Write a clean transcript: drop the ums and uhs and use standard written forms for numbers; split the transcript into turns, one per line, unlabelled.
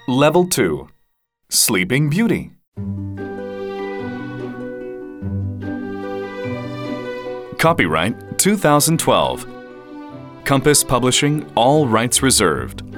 Level 2. Sleeping Beauty. Copyright 2012. Compass Publishing, all rights reserved.